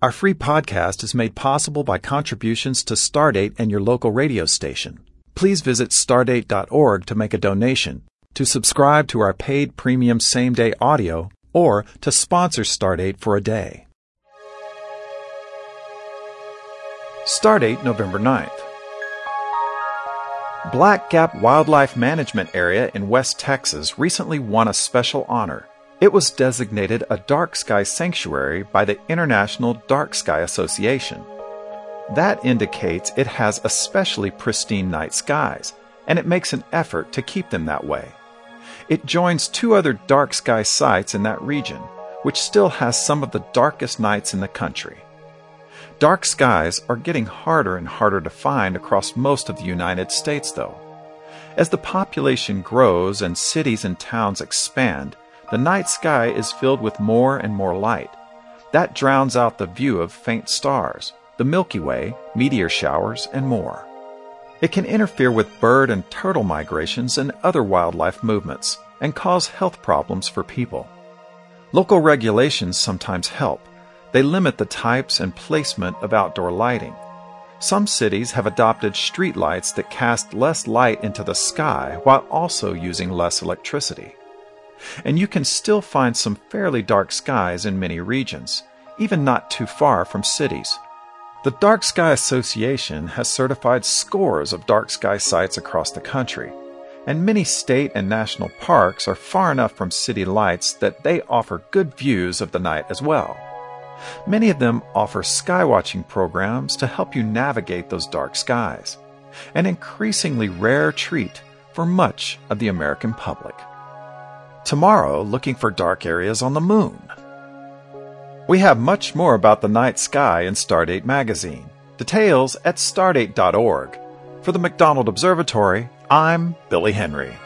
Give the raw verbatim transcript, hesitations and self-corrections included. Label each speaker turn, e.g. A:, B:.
A: Our free podcast is made possible by contributions to Stardate and your local radio station. Please visit stardate dot org to make a donation, to subscribe to our paid premium same-day audio, or to sponsor Stardate for a day. Stardate, November ninth. Black Gap Wildlife Management Area in West Texas recently won a special honor. It was designated a dark sky sanctuary by the International Dark Sky Association. That indicates it has especially pristine night skies, and it makes an effort to keep them that way. It joins two other dark sky sites in that region, which still has some of the darkest nights in the country. Dark skies are getting harder and harder to find across most of the United States, though. As the population grows and cities and towns expand, the night sky is filled with more and more light. That drowns out the view of faint stars, the Milky Way, meteor showers, and more. It can interfere with bird and turtle migrations and other wildlife movements, and cause health problems for people. Local regulations sometimes help. They limit the types and placement of outdoor lighting. Some cities have adopted street lights that cast less light into the sky while also using less electricity. And you can still find some fairly dark skies in many regions, even not too far from cities. The Dark Sky Association has certified scores of dark sky sites across the country, and many state and national parks are far enough from city lights that they offer good views of the night as well. Many of them offer skywatching programs to help you navigate those dark skies, an increasingly rare treat for much of the American public. Tomorrow, looking for dark areas on the moon. We have much more about the night sky in Stardate magazine. Details at stardate dot org. For the McDonald Observatory, I'm Billy Henry.